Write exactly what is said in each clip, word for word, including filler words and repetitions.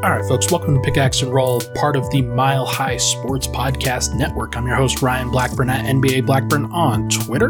All right, folks, welcome to Pickaxe and Roll, part of the Mile High Sports Podcast Network. I'm your host, Ryan Blackburn at N B A Blackburn on Twitter.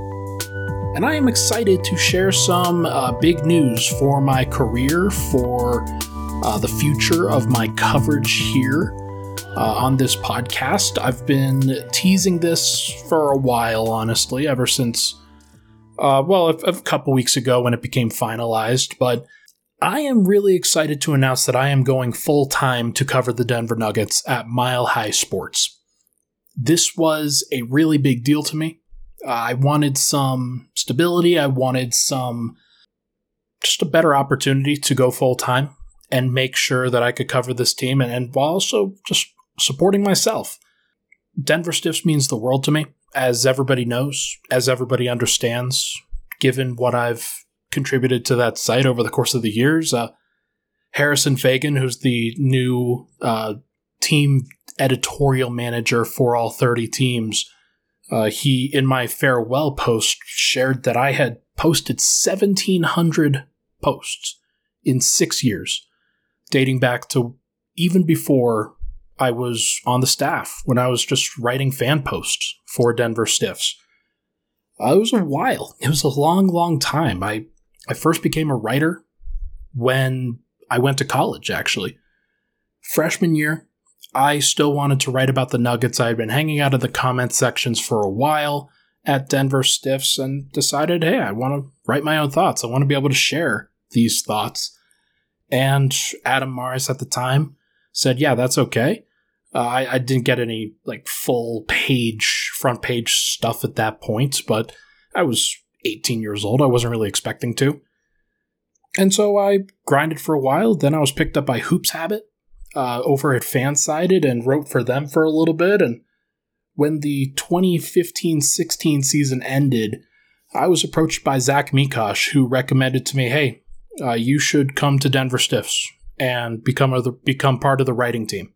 And I am excited to share some uh, big news for my career, for uh, the future of my coverage here uh, on this podcast. I've been teasing this for a while, honestly, ever since, uh, well, a, a couple weeks ago when it became finalized, but I am really excited to announce that I am going full-time to cover the Denver Nuggets at Mile High Sports. This was a really big deal to me. Uh, I wanted some stability. I wanted some, just a better opportunity to go full-time and make sure that I could cover this team and, and while also just supporting myself. Denver Stiffs means the world to me, as everybody knows, as everybody understands, given what I've contributed to that site over the course of the years. Uh, Harrison Fagan, who's the new uh, team editorial manager for all thirty teams, uh, he, in my farewell post, shared that I had posted seventeen hundred posts in six years, dating back to even before I was on the staff, when I was just writing fan posts for Denver Stiffs. Uh, it was a while. It was a long, long time. I I first became a writer when I went to college, actually. Freshman year, I still wanted to write about the Nuggets. I had been hanging out in the comment sections for a while at Denver Stiffs and decided, hey, I want to write my own thoughts. I want to be able to share these thoughts. And Adam Morris at the time said, yeah, that's okay. Uh, I, I didn't get any like full page, front page stuff at that point, but I was eighteen years old. I wasn't really expecting to. And so I grinded for a while. Then I was picked up by Hoops Habit uh, over at Fansided and wrote for them for a little bit. And when the twenty fifteen sixteen season ended, I was approached by Zach Mikosh, who recommended to me, hey, uh, you should come to Denver Stiffs and become, a, become part of the writing team.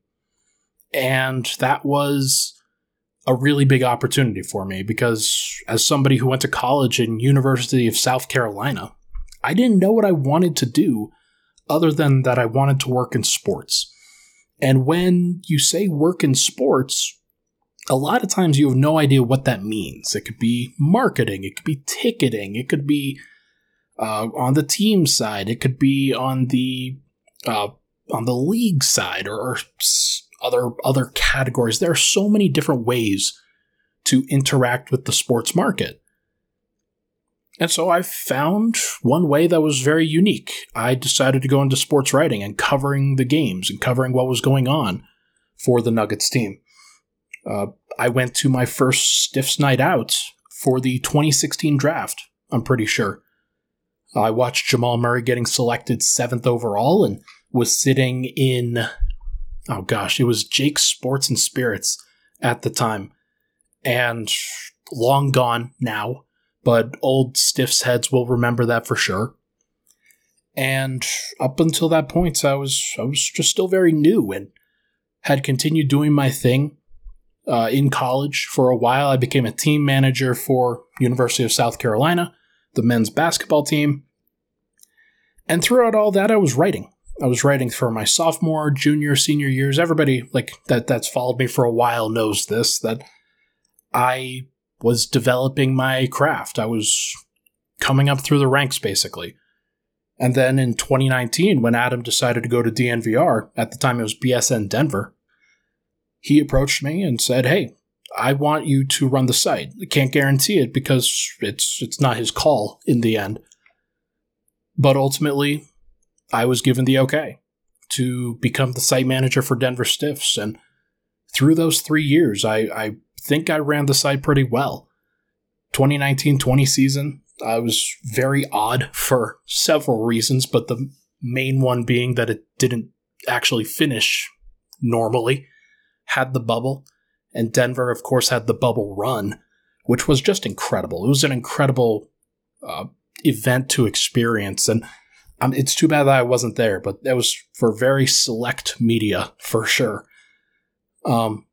And that was a really big opportunity for me because as somebody who went to college in University of South Carolina, I didn't know what I wanted to do other than that I wanted to work in sports. And when you say work in sports, a lot of times you have no idea what that means. It could be marketing, it could be ticketing, it could be uh, on the team side, it could be on the uh, on the league side or, or other other categories. There are so many different ways to interact with the sports market. And so I found one way that was very unique. I decided to go into sports writing and covering the games and covering what was going on for the Nuggets team. Uh, I went to my first Stiffs night out for the twenty sixteen draft, I'm pretty sure. I watched Jamal Murray getting selected seventh overall and was sitting in... Oh gosh, it was Jake's Sports and Spirits at the time. And long gone now, but old Stiffs heads will remember that for sure. And up until that point, I was I was just still very new and had continued doing my thing uh, in college for a while. I became a team manager for University of South Carolina, the men's basketball team. And throughout all that, I was writing. I was writing for my sophomore, junior, senior years. Everybody like that that's followed me for a while knows this, that I was developing my craft. I was coming up through the ranks, basically. And then in twenty nineteen, when Adam decided to go to D N V R, at the time it was B S N Denver, he approached me and said, hey, I want you to run the site. I can't guarantee it because it's it's not his call in the end. But ultimately, I was given the okay to become the site manager for Denver Stiffs. And through those three years, I, I think I ran the site pretty well. twenty nineteen twenty season, I was very odd for several reasons, but the main one being that it didn't actually finish normally. Had the bubble, and Denver, of course, had the bubble run, which was just incredible. It was an incredible uh, event to experience, and Um, it's too bad that I wasn't there, but that was for very select media, for sure. Um,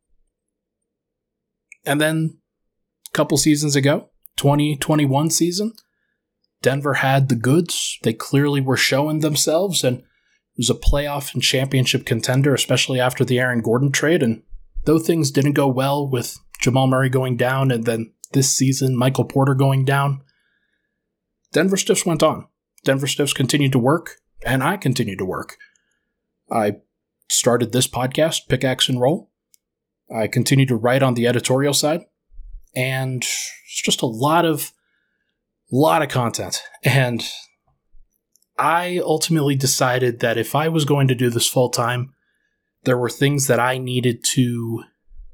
and then a couple seasons ago, twenty twenty-one season, Denver had the goods. They clearly were showing themselves, and was a playoff and championship contender, especially after the Aaron Gordon trade. And though things didn't go well with Jamal Murray going down and then this season Michael Porter going down, Denver Stiffs went on. Denver Stiffs continued to work, and I continued to work. I started this podcast, Pickaxe and Roll. I continued to write on the editorial side, and it's just a lot of, lot of content. And I ultimately decided that if I was going to do this full time, there were things that I needed to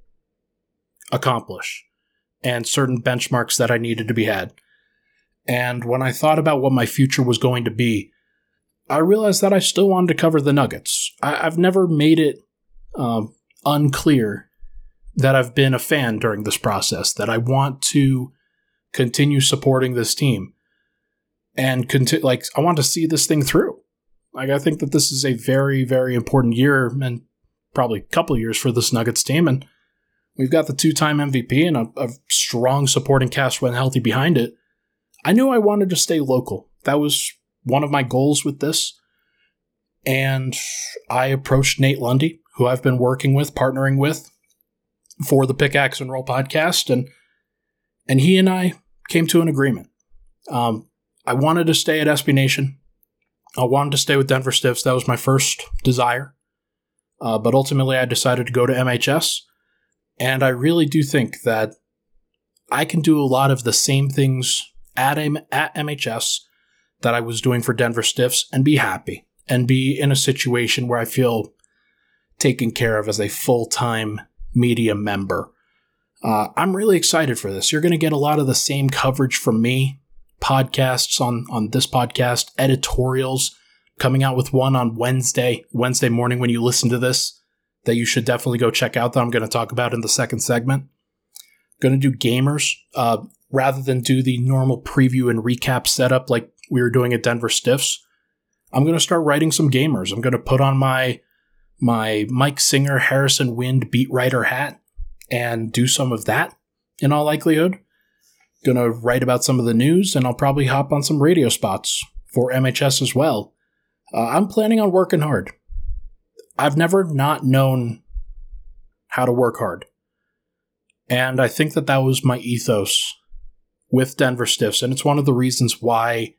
accomplish and certain benchmarks that I needed to be had. And when I thought about what my future was going to be, I realized that I still wanted to cover the Nuggets. I- I've never made it um, unclear that I've been a fan during this process, that I want to continue supporting this team. And conti- like I want to see this thing through. Like I think that this is a very, very important year and probably a couple of years for this Nuggets team. And we've got the two-time M V P and a, a strong supporting cast when healthy behind it. I knew I wanted to stay local. That was one of my goals with this. And I approached Nate Lundy, who I've been working with, partnering with for the Pickaxe and Roll podcast. And, and he and I came to an agreement. Um, I wanted to stay at S B Nation. I wanted to stay with Denver Stiffs. That was my first desire. Uh, but ultimately, I decided to go to M H S. And I really do think that I can do a lot of the same things at, at M H S that I was doing for Denver Stiffs and be happy and be in a situation where I feel taken care of as a full-time media member. Uh, I'm really excited for this. You're going to get a lot of the same coverage from me. Podcasts on, on this podcast, editorials, coming out with one on Wednesday, Wednesday morning when you listen to this, that you should definitely go check out that I'm going to talk about in the second segment. Going to do gamers, uh, rather than do the normal preview and recap setup like we were doing at Denver Stiffs. I'm going to start writing some gamers. I'm going to put on my, my Mike Singer, Harrison Wind beat writer hat and do some of that in all likelihood. Going to write about some of the news, and I'll probably hop on some radio spots for M H S as well. Uh, I'm planning on working hard. I've never not known how to work hard. And I think that that was my ethos with Denver Stiffs, and it's one of the reasons why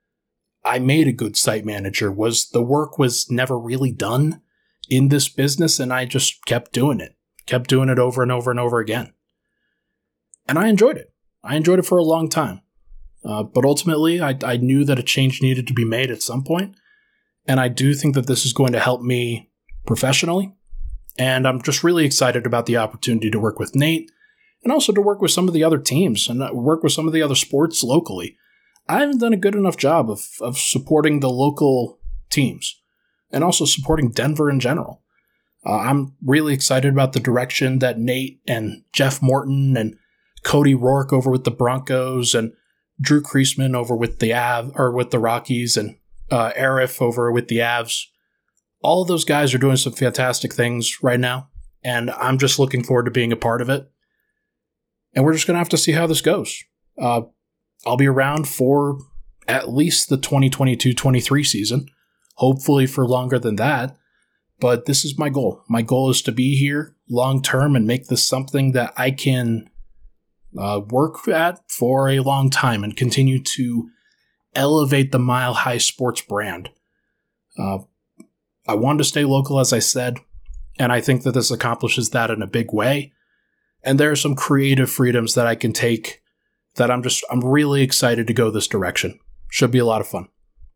I made a good site manager, was the work was never really done in this business, and I just kept doing it. Kept doing it over and over and over again. And I enjoyed it. I enjoyed it for a long time. Uh, but ultimately, I, I knew that a change needed to be made at some point. And I do think that this is going to help me professionally. And I'm just really excited about the opportunity to work with Nate and also to work with some of the other teams and work with some of the other sports locally. I haven't done a good enough job of, of supporting the local teams and also supporting Denver in general. Uh, I'm really excited about the direction that Nate and Jeff Morton and Cody Rourke over with the Broncos and Drew Kreisman over with the Av or with the Rockies and uh, Arif over with the Avs. All of those guys are doing some fantastic things right now, and I'm just looking forward to being a part of it. And we're just going to have to see how this goes. Uh, I'll be around for at least the twenty twenty-two twenty-three season, hopefully for longer than that. But this is my goal. My goal is to be here long term and make this something that I can uh, work at for a long time and continue to elevate the Mile High Sports brand. Uh, I wanted to stay local, as I said, and I think that this accomplishes that in a big way. And there are some creative freedoms that I can take that I'm just, I'm really excited to go this direction. Should be a lot of fun.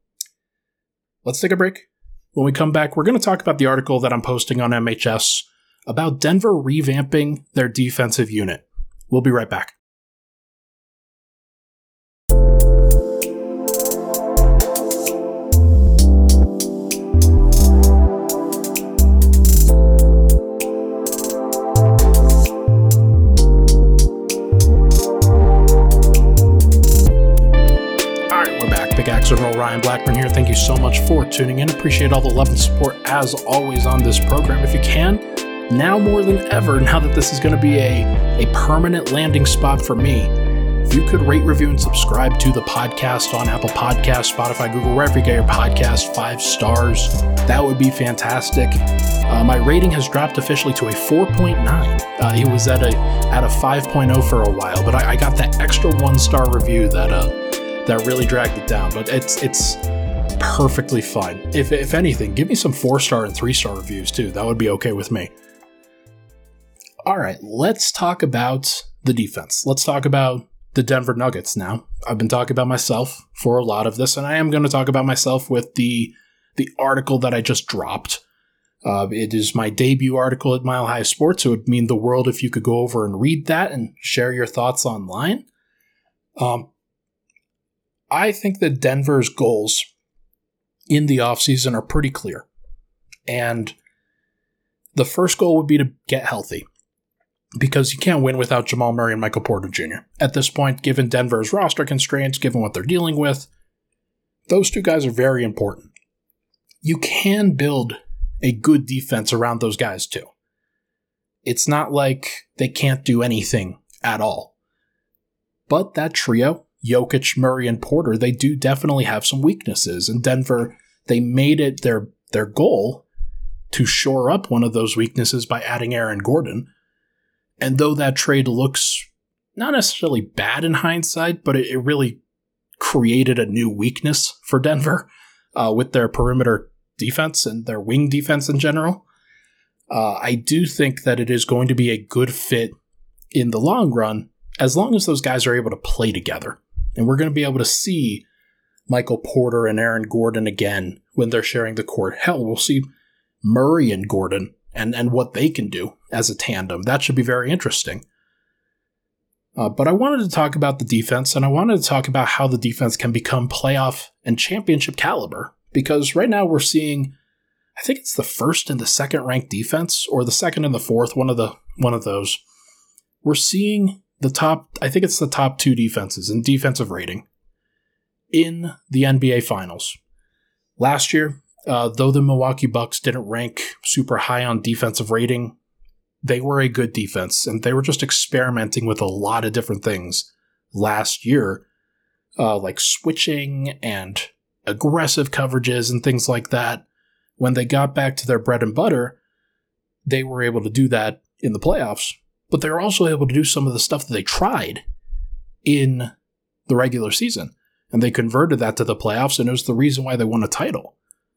Let's take a break. When we come back, we're going to talk about the article that I'm posting on M H S about Denver revamping their defensive unit. We'll be right back. Pickaxe and Roll, Ryan Blackburn here. Thank you so much for tuning in. Appreciate all the love and support as always on this program. If you can, now more than ever, now that this is going to be a, a permanent landing spot for me, If you could rate, review, and subscribe to the podcast on Apple Podcasts, Spotify, Google, wherever you get your podcast, five stars, that would be fantastic. Uh, my rating has dropped officially to a four point nine. Uh, it was at a at a five point oh for a while, but I, I got that extra one-star review that uh, that really dragged it down. But it's it's perfectly fine. If if anything, give me some four-star and three-star reviews too. That would be okay with me. All right, let's talk about the defense. Let's talk about the Denver Nuggets now. I've been talking about myself for a lot of this, and I am going to talk about myself with the the article that I just dropped. Uh, it is my debut article at Mile High Sports, so it would mean the world if you could go over and read that and share your thoughts online. Um, I think that Denver's goals in the offseason are pretty clear. And the first goal would be to get healthy, because you can't win without Jamal Murray and Michael Porter Junior At this point, given Denver's roster constraints, given what they're dealing with, those two guys are very important. You can build a good defense around those guys too. It's not like they can't do anything at all. But that trio, Jokic, Murray, and Porter, they do definitely have some weaknesses. And Denver, they made it their, their goal to shore up one of those weaknesses by adding Aaron Gordon. And though that trade looks not necessarily bad in hindsight, but it, it really created a new weakness for Denver uh, with their perimeter defense and their wing defense in general. Uh, I do think that it is going to be a good fit in the long run, as long as those guys are able to play together. And we're going to be able to see Michael Porter and Aaron Gordon again when they're sharing the court. Hell, we'll see Murray and Gordon and, and what they can do as a tandem. That should be very interesting. Uh, but I wanted to talk about the defense, and I wanted to talk about how the defense can become playoff and championship caliber. Because right now we're seeing, I think it's the first and the second ranked defense, or the second and the fourth, one of the one of those. We're seeing the top, I think it's the top two defenses in defensive rating in the N B A Finals. Last year, uh, though the Milwaukee Bucks didn't rank super high on defensive rating, they were a good defense, and they were just experimenting with a lot of different things last year, uh, like switching and aggressive coverages and things like that. When they got back to their bread and butter, they were able to do that in the playoffs, but they were also able to do some of the stuff that they tried in the regular season, and they converted that to the playoffs, and it was the reason why they won a title.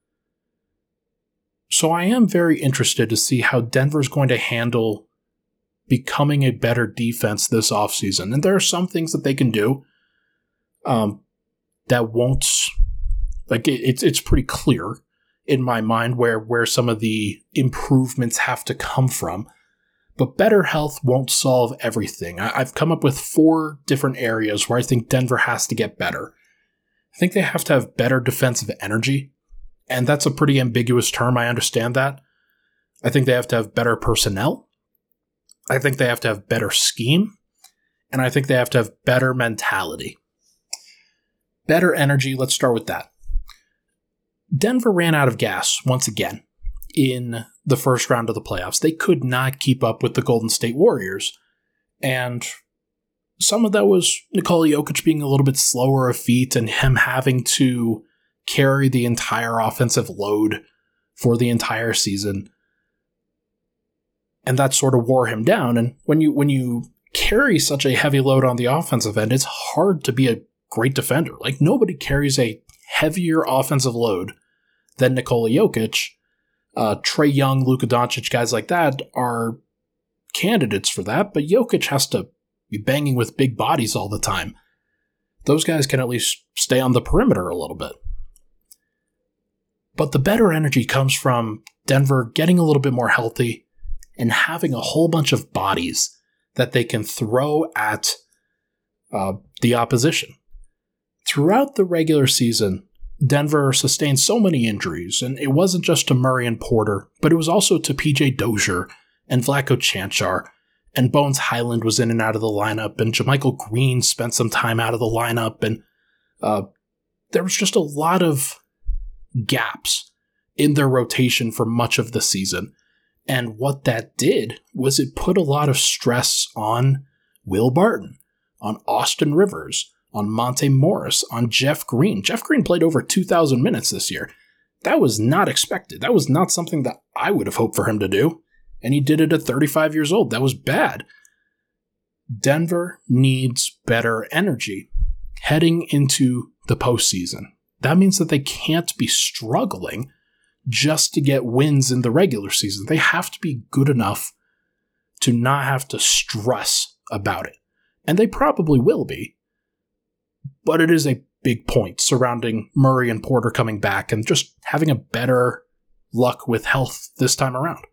So I am very interested to see how Denver's going to handle becoming a better defense this offseason. And there are some things that they can do um, that won't, like it, it's it's pretty clear in my mind where, where some of the improvements have to come from. But better health won't solve everything. I, I've come up with four different areas where I think Denver has to get better. I think they have to have better defensive energy. And that's a pretty ambiguous term, I understand that. I think they have to have better personnel. I think they have to have better scheme. And I think they have to have better mentality. Better energy, let's start with that. Denver ran out of gas once again in the first round of the playoffs. They could not keep up with the Golden State Warriors. And some of that was Nikola Jokic being a little bit slower of feet and him having to carry the entire offensive load for the entire season. And that sort of wore him down. And when you when you carry such a heavy load on the offensive end, it's hard to be a great defender. Like, nobody carries a heavier offensive load than Nikola Jokic. Uh, Trae Young, Luka Doncic, guys like that are candidates for that, but Jokic has to be banging with big bodies all the time. Those guys can at least stay on the perimeter a little bit. But the better energy comes from Denver getting a little bit more healthy and having a whole bunch of bodies that they can throw at uh, the opposition. Throughout the regular season, Denver sustained so many injuries, and it wasn't just to Murray and Porter, but it was also to P J Dozier and Vlatko Cancar, and Bones Highland was in and out of the lineup, and JaMychal Green spent some time out of the lineup, and uh, there was just a lot of gaps in their rotation for much of the season. And what that did was it put a lot of stress on Will Barton. on Austin Rivers, on Monte Morris, on Jeff Green. Jeff Green played over two thousand minutes this year. That was not expected. That was not something that I would have hoped for him to do. And he did it at thirty-five years old. That was bad. Denver needs better energy heading into the postseason. That means that they can't be struggling just to get wins in the regular season. They have to be good enough to not have to stress about it. And they probably will be. But it is a big point surrounding Murray and Porter coming back and just having a better luck with health this time around.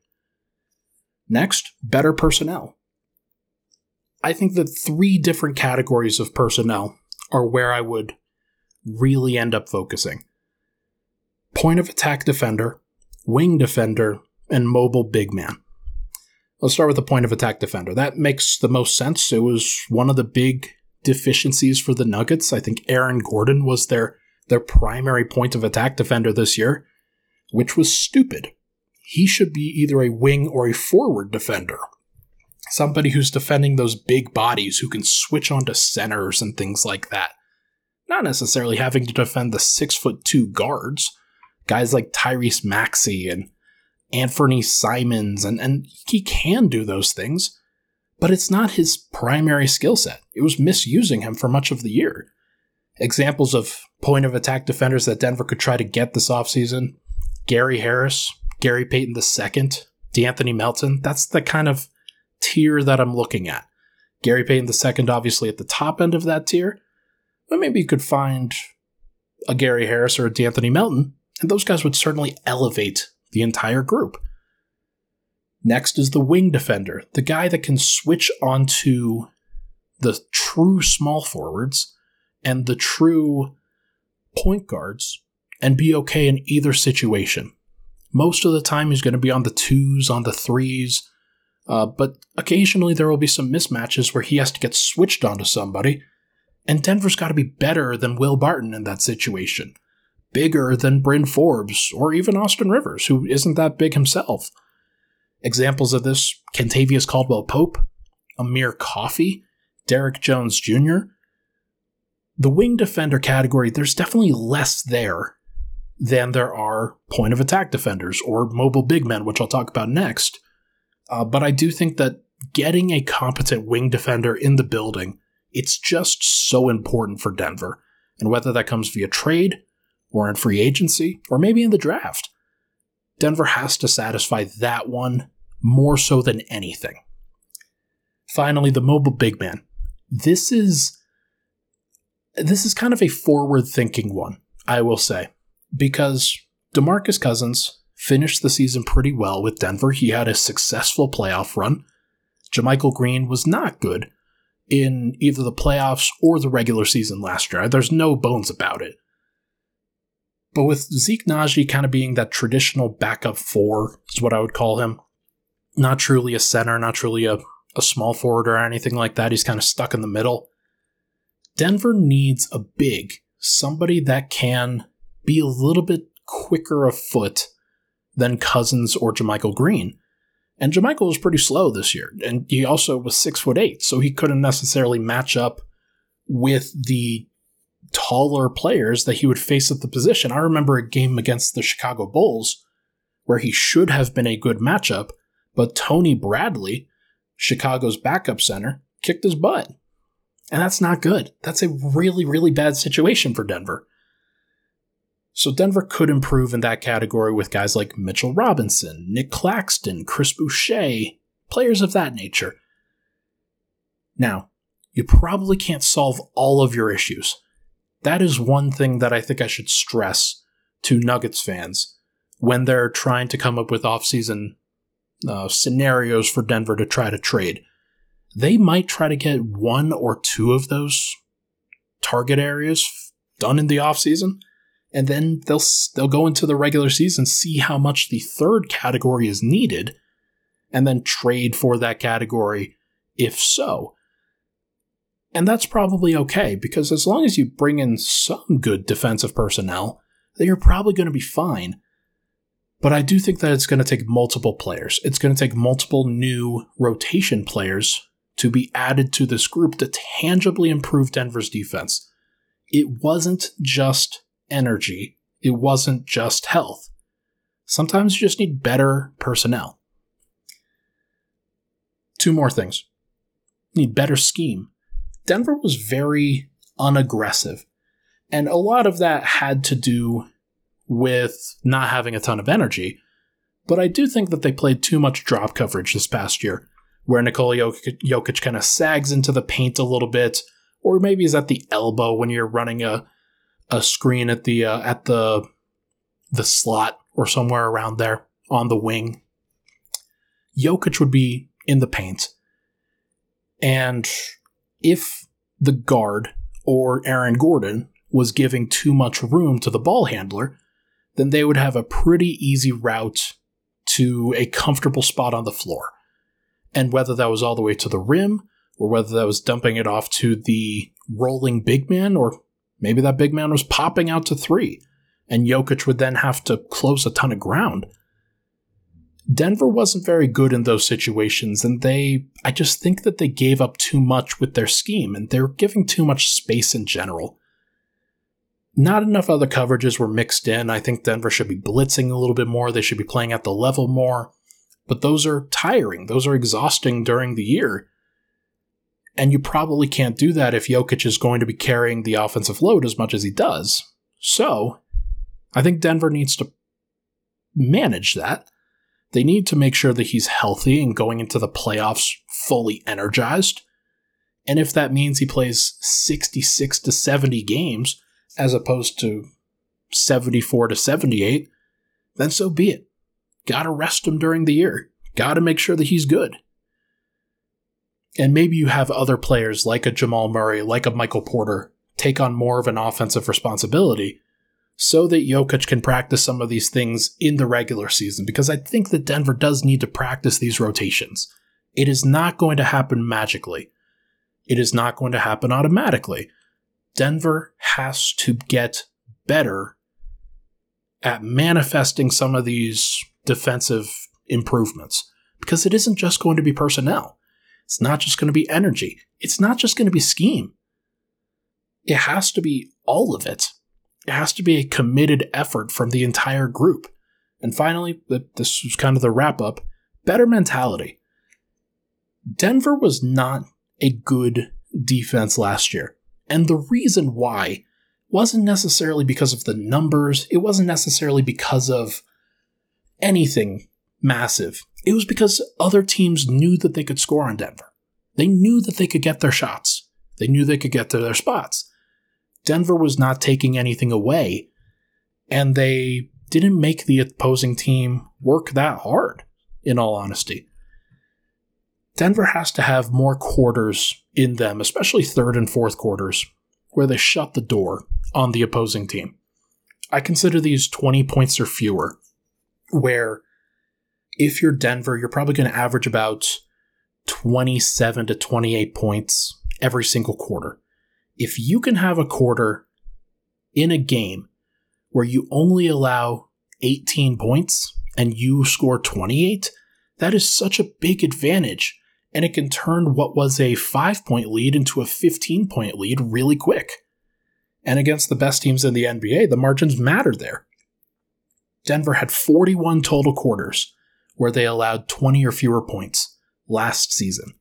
Next, better personnel. I think that three different categories of personnel are where I would really end up focusing. Point of attack defender, wing defender, and mobile big man. Let's start with the point of attack defender. That makes the most sense. It was one of the big deficiencies for the Nuggets. I think Aaron Gordon was their, their primary point of attack defender this year, which was stupid. He should be either a wing or a forward defender. Somebody who's defending those big bodies who can switch onto centers and things like that. Not necessarily having to defend the six foot two guards. Guys like Tyrese Maxey and Anthony Simons, and, and he can do those things, but it's not his primary skill set. It was misusing him for much of the year. Examples of point of attack defenders that Denver could try to get this offseason: Gary Harris, Gary Payton the second, D'Anthony Melton. That's the kind of tier that I'm looking at. Gary Payton the second, obviously at the top end of that tier, but maybe you could find a Gary Harris or a D'Anthony Melton, and those guys would certainly elevate the entire group. Next is the wing defender, the guy that can switch onto the true small forwards and the true point guards and be okay in either situation. Most of the time he's going to be on the twos, on the threes, uh, but occasionally there will be some mismatches where he has to get switched onto somebody, and Denver's got to be better than Will Barton in that situation. Bigger than Bryn Forbes, or even Austin Rivers, who isn't that big himself. Examples of this: Kentavious Caldwell-Pope, Amir Coffey, Derek Jones Junior The wing defender category, there's definitely less there than there are point of attack defenders or mobile big men, which I'll talk about next. Uh, but I do think that getting a competent wing defender in the building, it's just so important for Denver. And whether that comes via trade, or in free agency, or maybe in the draft, Denver has to satisfy that one more so than anything. Finally, the mobile big man. This is this is kind of a forward-thinking one, I will say, because DeMarcus Cousins finished the season pretty well with Denver. He had a successful playoff run. JaMychal Green was not good in either the playoffs or the regular season last year. There's no bones about it. But with Zeke Nnaji kind of being that traditional backup four, is what I would call him. Not truly a center, not truly a, a small forward or anything like that. He's kind of stuck in the middle. Denver needs a big, somebody that can be a little bit quicker of foot than Cousins or JaMychal Green. And JaMychal was pretty slow this year, and he also was six foot eight, so he couldn't necessarily match up with the taller players that he would face at the position. I remember a game against the Chicago Bulls where he should have been a good matchup, but Tony Bradley, Chicago's backup center, kicked his butt. And that's not good. That's a really, really bad situation for Denver. So Denver could improve in that category with guys like Mitchell Robinson, Nick Claxton, Chris Boucher, players of that nature. Now, you probably can't solve all of your issues. That is one thing that I think I should stress to Nuggets fans when they're trying to come up with offseason uh, scenarios for Denver to try to trade. They might try to get one or two of those target areas done in the offseason, and then they'll they'll go into the regular season, see how much the third category is needed, and then trade for that category if so. And that's probably okay, because as long as you bring in some good defensive personnel, then you're probably going to be fine. But I do think that it's going to take multiple players. It's going to take multiple new rotation players to be added to this group to tangibly improve Denver's defense. It wasn't just energy. It wasn't just health. Sometimes you just need better personnel. Two more things. You need better scheme. Denver was very unaggressive, and a lot of that had to do with not having a ton of energy, but I do think that they played too much drop coverage this past year, where Nikola Jokic, Jokic kind of sags into the paint a little bit, or maybe is at the elbow when you're running a a screen at the uh, at the the slot or somewhere around there on the wing. Jokic would be in the paint, and if the guard or Aaron Gordon was giving too much room to the ball handler, then they would have a pretty easy route to a comfortable spot on the floor. And whether that was all the way to the rim, or whether that was dumping it off to the rolling big man, or maybe that big man was popping out to three, and Jokic would then have to close a ton of ground. Denver wasn't very good in those situations, and they, I just think that they gave up too much with their scheme, and they were giving too much space in general. Not enough other coverages were mixed in. I think Denver should be blitzing a little bit more. They should be playing at the level more. But those are tiring. Those are exhausting during the year. And you probably can't do that if Jokic is going to be carrying the offensive load as much as he does. So, I think Denver needs to manage that. They need to make sure that he's healthy and going into the playoffs fully energized. And if that means he plays sixty-six to seventy games, as opposed to seventy-four to seventy-eight, then so be it. Gotta rest him during the year. Gotta make sure that he's good. And maybe you have other players like a Jamal Murray, like a Michael Porter, take on more of an offensive responsibility so that Jokic can practice some of these things in the regular season, because I think that Denver does need to practice these rotations. It is not going to happen magically. It is not going to happen automatically. Denver has to get better at manifesting some of these defensive improvements, because it isn't just going to be personnel. It's not just going to be energy. It's not just going to be scheme. It has to be all of it. It has to be a committed effort from the entire group. And finally, this was kind of the wrap-up, better mentality. Denver was not a good defense last year. And the reason why wasn't necessarily because of the numbers. It wasn't necessarily because of anything massive. It was because other teams knew that they could score on Denver. They knew that they could get their shots. They knew they could get to their spots. Denver was not taking anything away, and they didn't make the opposing team work that hard, in all honesty. Denver has to have more quarters in them, especially third and fourth quarters, where they shut the door on the opposing team. I consider these twenty points or fewer, where if you're Denver, you're probably going to average about twenty-seven to twenty-eight points every single quarter. If you can have a quarter in a game where you only allow eighteen points and you score twenty-eight, that is such a big advantage, and it can turn what was a five-point lead into a fifteen-point lead really quick. And against the best teams in the N B A, the margins matter there. Denver had forty-one total quarters where they allowed twenty or fewer points last season.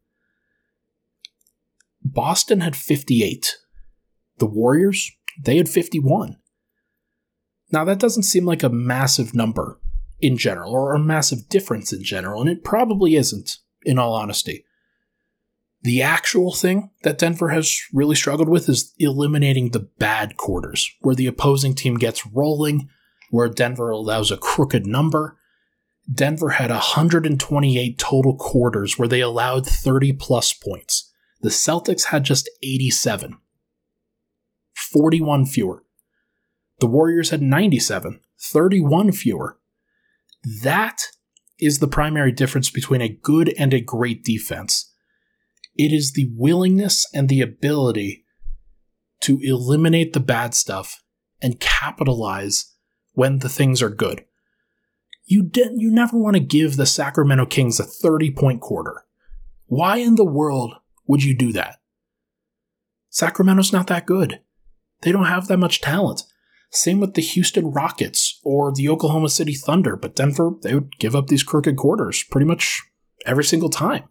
Boston had fifty-eight. The Warriors, they had fifty-one. Now, that doesn't seem like a massive number in general, or a massive difference in general, and it probably isn't, in all honesty. The actual thing that Denver has really struggled with is eliminating the bad quarters, where the opposing team gets rolling, where Denver allows a crooked number. Denver had one hundred twenty-eight total quarters where they allowed thirty-plus points. The Celtics had just eighty-seven. forty-one fewer. The Warriors had ninety-seven. thirty-one fewer. That is the primary difference between a good and a great defense. It is the willingness and the ability to eliminate the bad stuff and capitalize when the things are good. You didn't, you never want to give the Sacramento Kings a thirty-point quarter. Why in the world would you do that? Sacramento's not that good. They don't have that much talent. Same with the Houston Rockets or the Oklahoma City Thunder, but Denver, they would give up these crooked quarters pretty much every single time.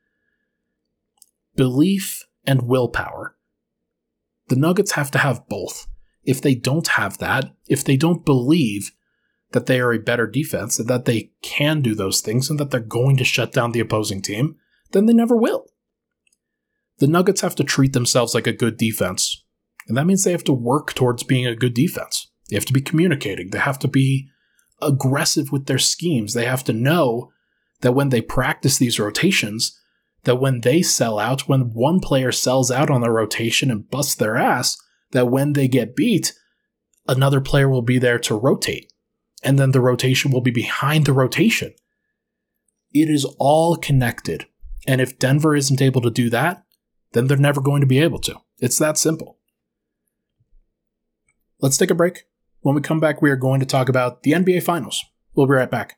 Belief and willpower. The Nuggets have to have both. If they don't have that, if they don't believe that they are a better defense and that they can do those things and that they're going to shut down the opposing team, then they never will. The Nuggets have to treat themselves like a good defense, and that means they have to work towards being a good defense. They have to be communicating. They have to be aggressive with their schemes. They have to know that when they practice these rotations, that when they sell out, when one player sells out on their rotation and busts their ass, that when they get beat, another player will be there to rotate. And then the rotation will be behind the rotation. It is all connected. And if Denver isn't able to do that, then they're never going to be able to. It's that simple. Let's take a break. When we come back, we are going to talk about the N B A Finals. We'll be right back.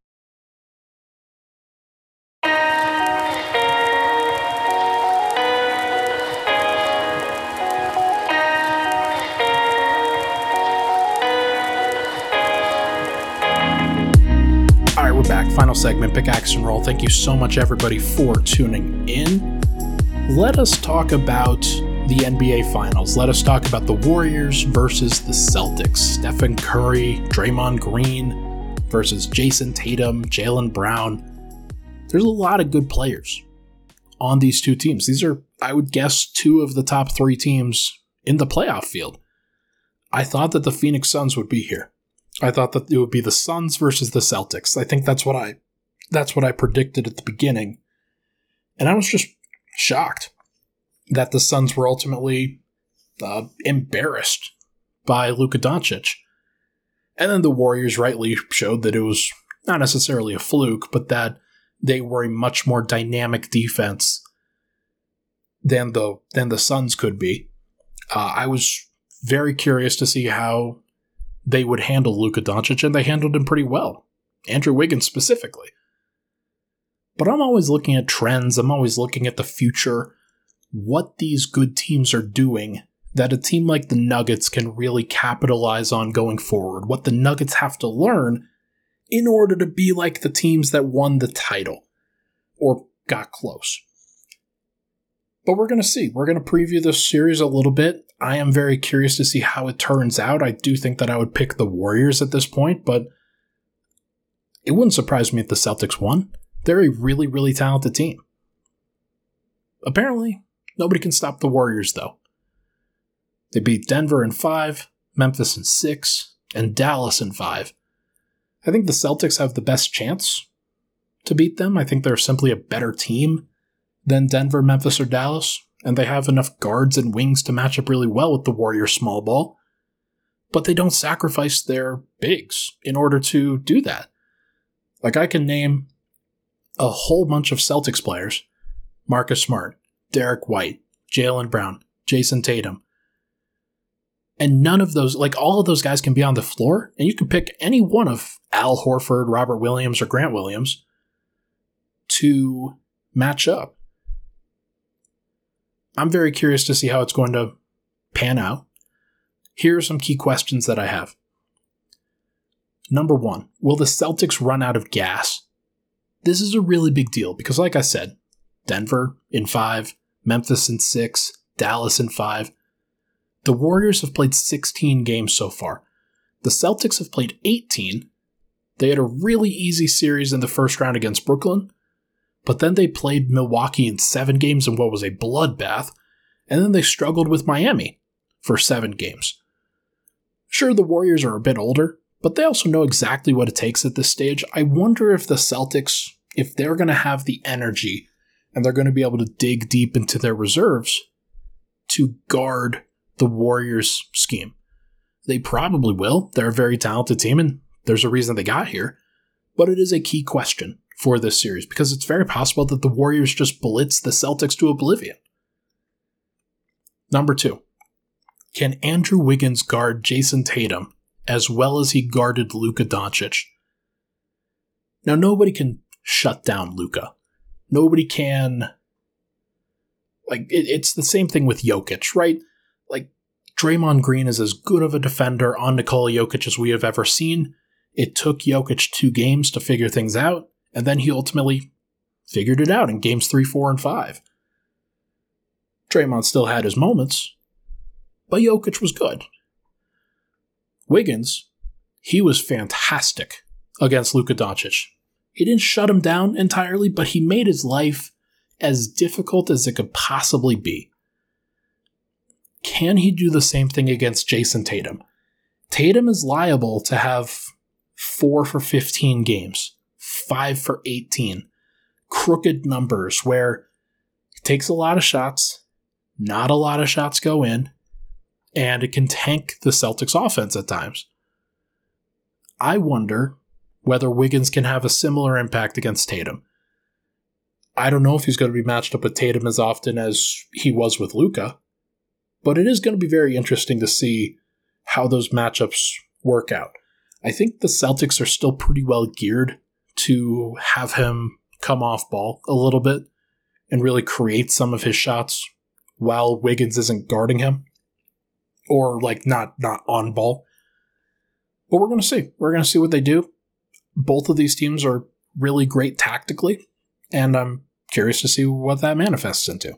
We're back. Final segment, Pickaxe and Roll. Thank you so much, everybody, for tuning in. Let us talk about the N B A Finals. Let us talk about the Warriors versus the Celtics. Stephen Curry, Draymond Green versus Jason Tatum, Jaylen Brown. There's a lot of good players on these two teams. These are, I would guess, two of the top three teams in the playoff field. I thought that the Phoenix Suns would be here. I thought that it would be the Suns versus the Celtics. I think that's what I that's what I predicted at the beginning. And I was just shocked that the Suns were ultimately uh, embarrassed by Luka Doncic. And then the Warriors rightly showed that it was not necessarily a fluke, but that they were a much more dynamic defense than the than the Suns could be. Uh, I was very curious to see how they would handle Luka Doncic, and they handled him pretty well. Andrew Wiggins specifically. But I'm always looking at trends. I'm always looking at the future, what these good teams are doing that a team like the Nuggets can really capitalize on going forward, what the Nuggets have to learn in order to be like the teams that won the title or got close. But we're going to see. We're going to preview this series a little bit. I am very curious to see how it turns out. I do think that I would pick the Warriors at this point, but it wouldn't surprise me if the Celtics won. They're a really, really talented team. Apparently, nobody can stop the Warriors, though. They beat Denver in five, Memphis in six, and Dallas in five. I think the Celtics have the best chance to beat them. I think they're simply a better team than Denver, Memphis, or Dallas, and they have enough guards and wings to match up really well with the Warriors small ball, but they don't sacrifice their bigs in order to do that. Like, I can name a whole bunch of Celtics players: Marcus Smart, Derek White, Jaylen Brown, Jason Tatum, and none of those, like all of those guys can be on the floor, and you can pick any one of Al Horford, Robert Williams, or Grant Williams to match up. I'm very curious to see how it's going to pan out. Here are some key questions that I have. Number one, will the Celtics run out of gas? This is a really big deal because, like I said, Denver in five, Memphis in six, Dallas in five. The Warriors have played sixteen games so far. The Celtics have played eighteen. They had a really easy series in the first round against Brooklyn, but then they played Milwaukee in seven games in what was a bloodbath, and then they struggled with Miami for seven games. Sure, the Warriors are a bit older, but they also know exactly what it takes at this stage. I wonder if the Celtics, if they're going to have the energy and they're going to be able to dig deep into their reserves to guard the Warriors' scheme. They probably will. They're a very talented team, and there's a reason they got here. But it is a key question for this series because it's very possible that the Warriors just blitz the Celtics to oblivion. Number two, can Andrew Wiggins guard Jason Tatum as well as he guarded Luka Doncic? Now, nobody can shut down Luka. Nobody can Like, it, it's the same thing with Jokic, right? Like, Draymond Green is as good of a defender on Nikola Jokic as we have ever seen. It took Jokic two games to figure things out, and then he ultimately figured it out in games three, four, and five. Draymond still had his moments, but Jokic was good. Wiggins, he was fantastic against Luka Doncic. He didn't shut him down entirely, but he made his life as difficult as it could possibly be. Can he do the same thing against Jason Tatum? Tatum is liable to have four for fifteen games, five for eighteen, crooked numbers where he takes a lot of shots, not a lot of shots go in, and it can tank the Celtics offense at times. I wonder whether Wiggins can have a similar impact against Tatum. I don't know if he's going to be matched up with Tatum as often as he was with Luka, but it is going to be very interesting to see how those matchups work out. I think the Celtics are still pretty well geared to have him come off ball a little bit and really create some of his shots while Wiggins isn't guarding him, or like not, not on ball. But we're going to see. We're going to see what they do. Both of these teams are really great tactically, and I'm curious to see what that manifests into.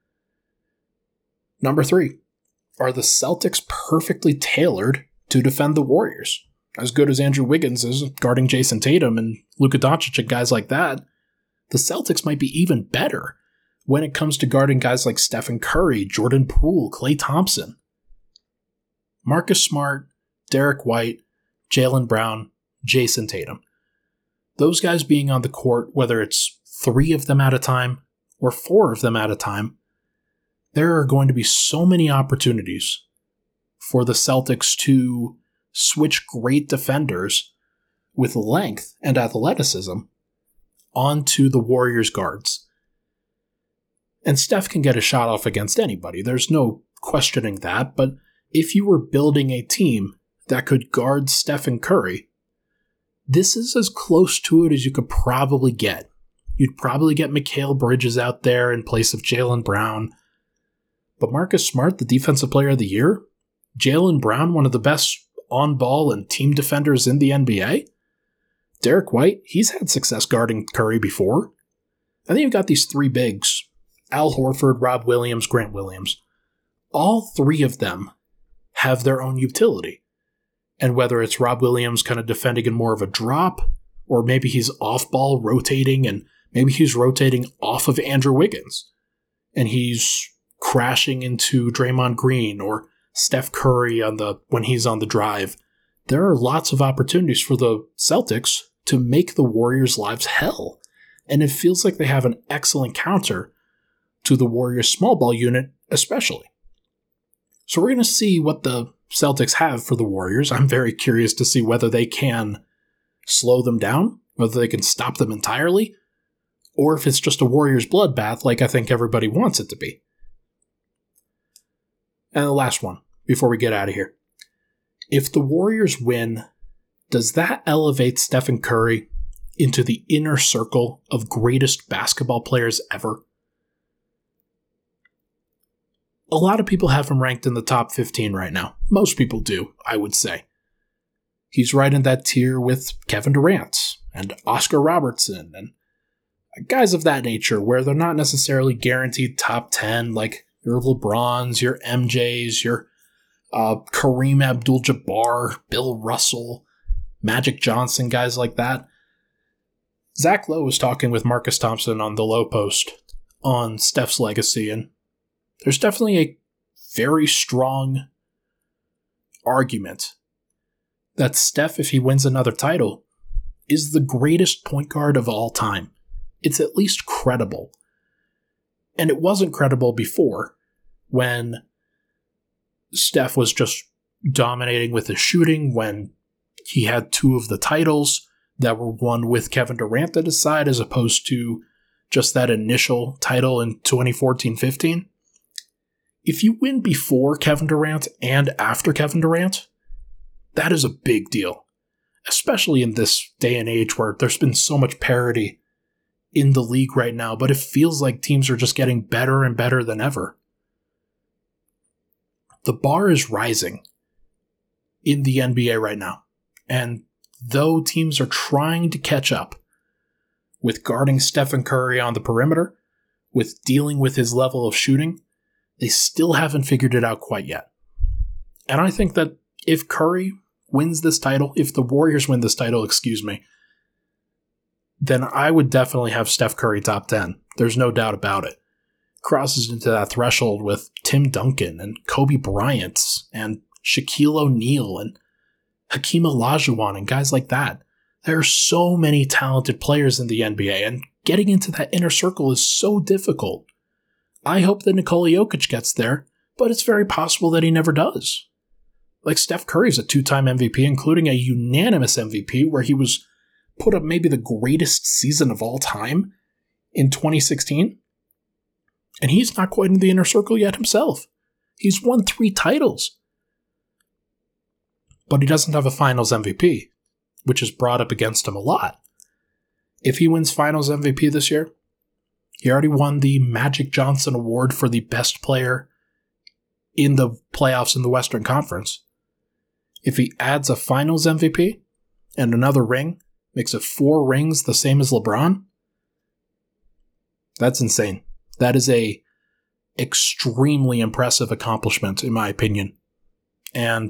Number three, are the Celtics perfectly tailored to defend the Warriors? As good as Andrew Wiggins is guarding Jason Tatum and Luka Doncic and guys like that, the Celtics might be even better when it comes to guarding guys like Stephen Curry, Jordan Poole, Klay Thompson. Marcus Smart, Derek White, Jaylen Brown, Jason Tatum. Those guys being on the court, whether it's three of them at a time or four of them at a time, there are going to be so many opportunities for the Celtics to switch great defenders with length and athleticism onto the Warriors' guards. And Steph can get a shot off against anybody. There's no questioning that. But if you were building a team that could guard Stephen Curry, this is as close to it as you could probably get. You'd probably get Mikal Bridges out there in place of Jaylen Brown. But Marcus Smart, the Defensive Player of the Year, Jaylen Brown, one of the best on-ball and team defenders in the N B A. Derek White, he's had success guarding Curry before. And then you've got these three bigs, Al Horford, Rob Williams, Grant Williams. All three of them have their own utility. And whether it's Rob Williams kind of defending in more of a drop, or maybe he's off-ball rotating, and maybe he's rotating off of Andrew Wiggins, and he's crashing into Draymond Green or Steph Curry on the when he's on the drive. There are lots of opportunities for the Celtics to make the Warriors' lives hell. And it feels like they have an excellent counter to the Warriors' small ball unit, especially. So we're going to see what the Celtics have for the Warriors. I'm very curious to see whether they can slow them down, whether they can stop them entirely, or if it's just a Warriors bloodbath like I think everybody wants it to be. And the last one, before we get out of here. If the Warriors win, does that elevate Stephen Curry into the inner circle of greatest basketball players ever? A lot of people have him ranked in the top fifteen right now. Most people do, I would say. He's right in that tier with Kevin Durant and Oscar Robertson and guys of that nature where they're not necessarily guaranteed top ten, like your LeBrons, your M Js, your uh, Kareem Abdul-Jabbar, Bill Russell, Magic Johnson, guys like that. Zach Lowe was talking with Marcus Thompson on the Low Post on Steph's legacy, and there's definitely a very strong argument that Steph, if he wins another title, is the greatest point guard of all time. It's at least credible. And it wasn't credible before, when Steph was just dominating with his shooting, when he had two of the titles that were won with Kevin Durant at his side, as opposed to just that initial title in twenty fourteen fifteen. If you win before Kevin Durant and after Kevin Durant, that is a big deal, especially in this day and age where there's been so much parity in the league right now, but it feels like teams are just getting better and better than ever. The bar is rising in the N B A right now. And though teams are trying to catch up with guarding Stephen Curry on the perimeter, with dealing with his level of shooting, they still haven't figured it out quite yet. And I think that if Curry wins this title, if the Warriors win this title, excuse me, then I would definitely have Steph Curry top ten. There's no doubt about it. Crosses into that threshold with Tim Duncan and Kobe Bryant and Shaquille O'Neal and Hakeem Olajuwon and guys like that. There are so many talented players in the N B A, and getting into that inner circle is so difficult. I hope that Nikola Jokic gets there, but it's very possible that he never does. Like Steph Curry's a two-time M V P, including a unanimous M V P, where he was put up maybe the greatest season of all time in twenty sixteen. And he's not quite in the inner circle yet himself. He's won three titles. But he doesn't have a finals M V P, which is brought up against him a lot. If he wins finals M V P this year, he already won the Magic Johnson Award for the best player in the playoffs in the Western Conference. If he adds a finals M V P and another ring, makes it four rings the same as LeBron, that's insane. That is a extremely impressive accomplishment, in my opinion. And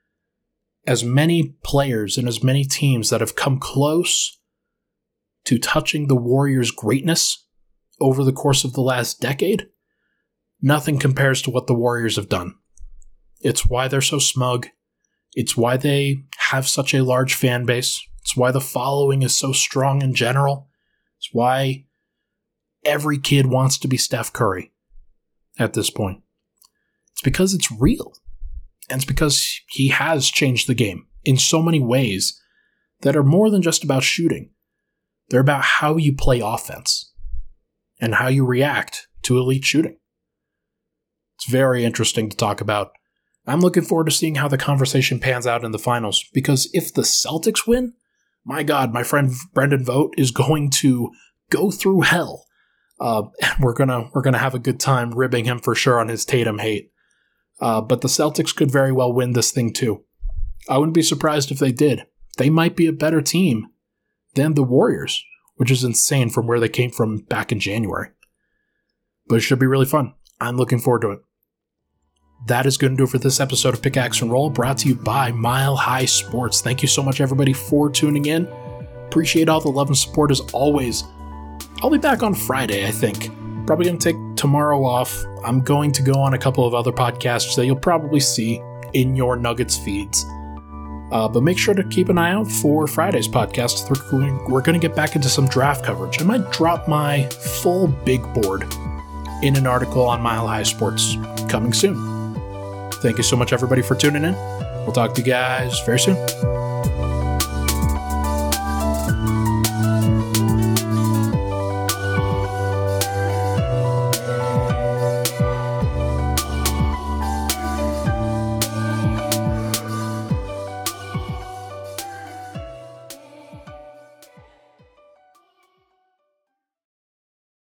as many players and as many teams that have come close to touching the Warriors' greatness over the course of the last decade, nothing compares to what the Warriors have done. It's why they're so smug. It's why they have such a large fan base. It's why the following is so strong in general. It's why every kid wants to be Steph Curry at this point. It's because it's real. And it's because he has changed the game in so many ways that are more than just about shooting. They're about how you play offense and how you react to elite shooting. It's very interesting to talk about. I'm looking forward to seeing how the conversation pans out in the finals, because if the Celtics win, my God, my friend Brendan Vogt is going to go through hell. Uh, and we're gonna we're gonna have a good time ribbing him for sure on his Tatum hate. Uh, but the Celtics could very well win this thing too. I wouldn't be surprised if they did. They might be a better team than the Warriors, which is insane from where they came from back in January. But it should be really fun. I'm looking forward to it. That is going to do it for this episode of Pickaxe and Roll, brought to you by Mile High Sports. Thank you so much, everybody, for tuning in. Appreciate all the love and support as always. I'll be back on Friday, I think. Probably going to take tomorrow off. I'm going to go on a couple of other podcasts that you'll probably see in your Nuggets feeds. Uh, but make sure to keep an eye out for Friday's podcast. We're going to get back into some draft coverage. I might drop my full big board in an article on Mile High Sports coming soon. Thank you so much, everybody, for tuning in. We'll talk to you guys very soon.